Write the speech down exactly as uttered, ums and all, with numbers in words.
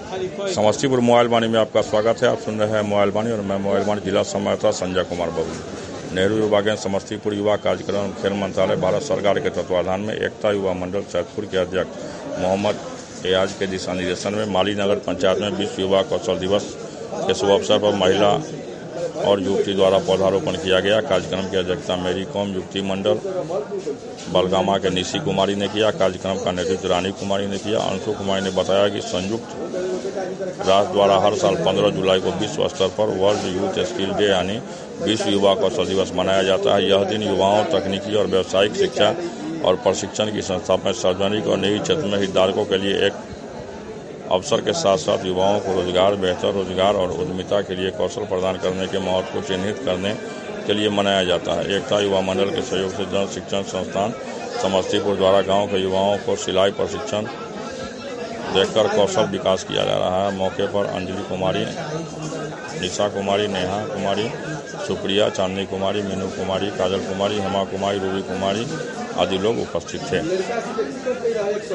Samastipur mobile वाणी में आपका स्वागत है। आप सुन रहे हैं मोबाइल वाणी और मैं मोबाइल वाणी जिला संवाददाता संजय कुमार बाबू। नेहरू युवा केंद्र समस्तीपुर युवा कार्यक्रम एवं खेल मंत्रालय भारत सरकार के तत्वाधान में एकता युवा मंडल सैदपुर के अध्यक्ष मोहम्मद एयाज के दिशा निर्देशन में माली नगर पंचायत में विश्व युवा कौशल दिवस के शुभ अवसर पर महिला और युवती द्वारा पौधारोपण किया गया। कार्यक्रम की अध्यक्षता मेरी कॉम युवती मंडल बलगामा के निशी कुमारी ने किया। कार्यक्रम का नेतृत्व रानी कुमारी ने किया। अंशु कुमारी ने बताया कि संयुक्त राष्ट्र द्वारा हर साल पंद्रह जुलाई को विश्व स्तर पर वर्ल्ड यूथ स्किल डे यानी विश्व युवा कौशल दिवस मनाया जाता है। यह दिन युवाओं, तकनीकी और व्यावसायिक शिक्षा और प्रशिक्षण की संस्थापना, सार्वजनिक और निजी क्षेत्र में हितधारकों के लिए एक अवसर के साथ साथ युवाओं को रोजगार, बेहतर रोजगार और उद्यमिता के लिए कौशल प्रदान करने के महत्व को चिन्हित करने के लिए मनाया जाता है। एकता युवा मंडल के सहयोग से जन शिक्षण संस्थान समस्तीपुर द्वारा गांव के युवाओं को सिलाई प्रशिक्षण देकर कौशल विकास किया जा रहा है। मौके पर अंजलि कुमारी, निशा कुमारी, नेहा कुमारी, सुप्रिया, चांदनी कुमारी, मीनू कुमारी, काजल कुमारी, हेमा कुमारी, रूबी कुमारी आदि लोग उपस्थित थे।